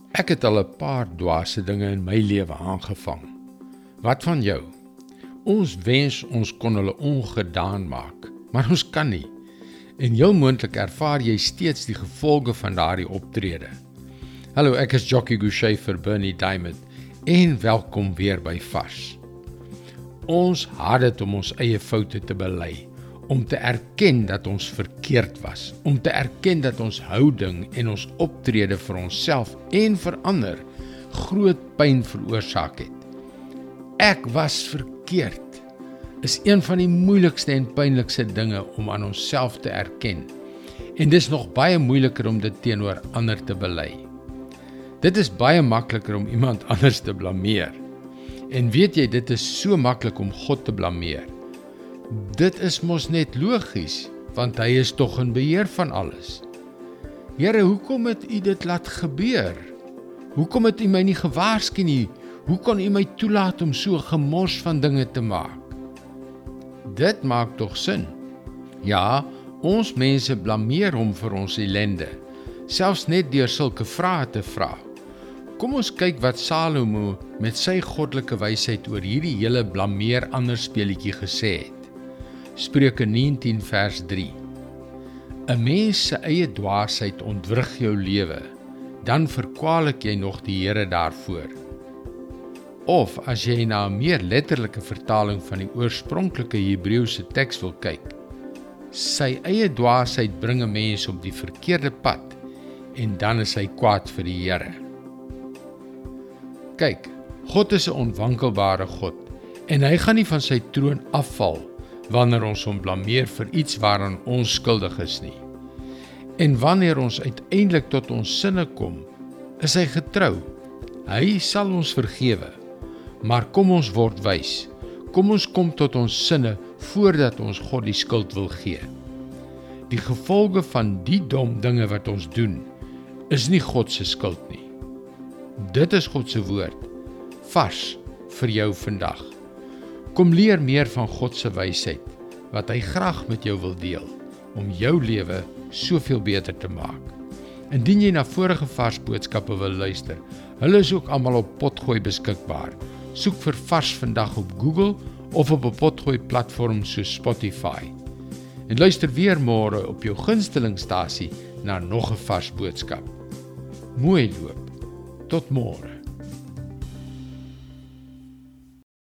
Ek het al 'n paar dwaase dinge in my lewe aangevang. Wat van jou? Ons wens ons kon hulle ongedaan maak, maar ons kan nie. En heel moontlik ervaar jy steeds die gevolge van daardie optrede. Hallo, ek is Jockey Gouchee vir Bernie Diamond en welkom weer by Vars. Ons haat dit om ons eie foute te bely, om te erken dat ons verkeerd was, om te erken dat ons houding en ons optrede vir onsself en vir ander groot pyn veroorsaak het. Ek was verkeerd, is een van die moeilikste en pynlikste dinge om aan onsself te erken. En dis nog baie moeiliker om dit teenoor ander te bely. Dit is baie makliker om iemand anders te blameer. En weet jy, dit is so maklik om God te blameer. Dit is mos net logies, want hy is tog in beheer van alles. Here, hoekom het u dit laat gebeur? Hoekom het u my nie gewaarsku nie? Hoe kon u my toelaat om so gemors van dinge te maak? Dit maak tog sin. Ja, ons mense blameer hom vir ons ellende, selfs net deur sulke vrae te vra. Kom ons kyk wat Salomo met sy goddelike wysheid oor hierdie hele blameer ander speletjie gesê het. Spreuke 19 vers 3. 'n Mens se eie dwaasheid ontwrig jou lewe, dan verkwalik jy nog die Here daarvoor. Of as jy na 'n meer letterlike vertaling van die oorspronklike Hebreëse teks wil kyk, sy eie dwaasheid bring 'n mens op die verkeerde pad en dan is hy kwaad vir die Here. Kyk, God is 'n onwankelbare God en hy gaan nie van sy troon afval wanneer ons hom blameer vir iets waaraan ons skuldig is nie. En wanneer ons uiteindelik tot ons sinne kom, is hy getrou. Hy sal ons vergewe. Maar kom ons word wys. Kom ons kom tot ons sinne voordat ons God die skuld wil gee. Die gevolge van die dom dinge wat ons doen, is nie God se skuld nie. Dit is God se woord, vars vir jou vandag. Kom leer meer van God se wysheid, wat hy graag met jou wil deel, om jou lewe soveel beter te maak. Indien jy na vorige vars boodskappe wil luister, hulle is ook almal op Potgooi beskikbaar. Soek vir Vars vandag op Google of op 'n Potgooi platform soos Spotify. En luister weer môre op jou gunstelingstasie na nog 'n vars boodskap. Mooi loop. Tot môre.